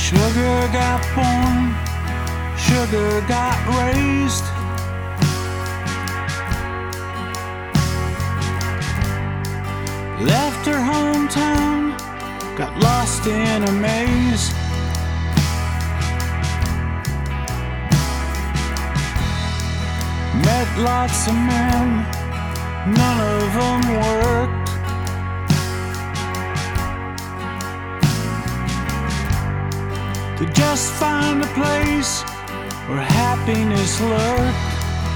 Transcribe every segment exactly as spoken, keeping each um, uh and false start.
Sugar got born, sugar got raised. Left her hometown, got lost in a maze. Met lots of men, none of them worked. To just find a place where happiness lurked.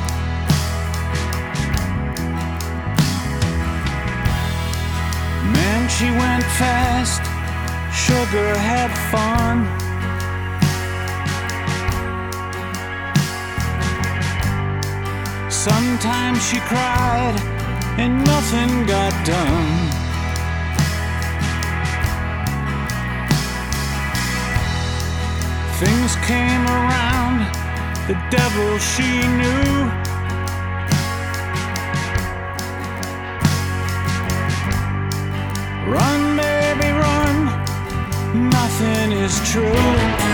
Man, she went fast, sugar had fun. Sometimes she cried and nothing got done. Things came around, the devil she knew. Run, baby, run, nothing is true.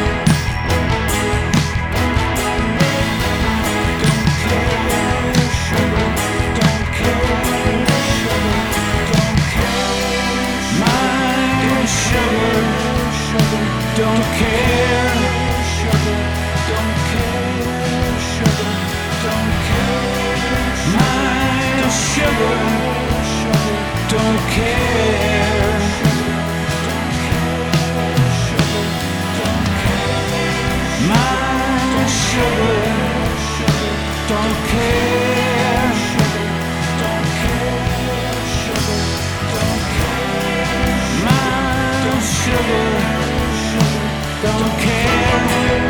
Don't care, sugar, don't care, sugar, don't care. My sugar, sugar, don't care. Sugar, don't care, sugar, don't care. My sugar, sugar, don't care. My sugar, don't care. My sugar, don't care.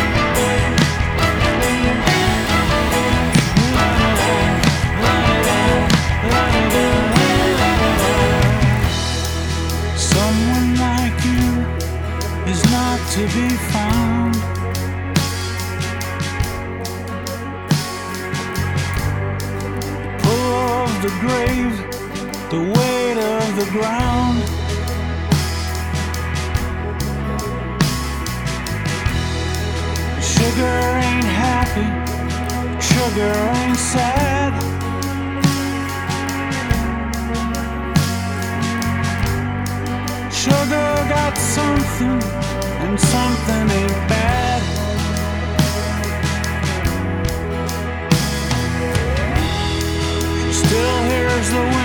Someone like you is not to be found. The pull of the grave, the weight of the ground. Sugar ain't happy, sugar ain't sad. Sugar got something, and something ain't bad. She still hears the